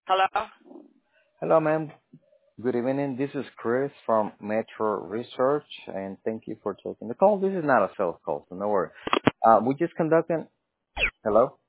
Hello? Hello, ma'am. Good evening. This is Chris from Metro Research, and thank you for taking the call. This is not a sales call, so no worry. We just conducting. Hello.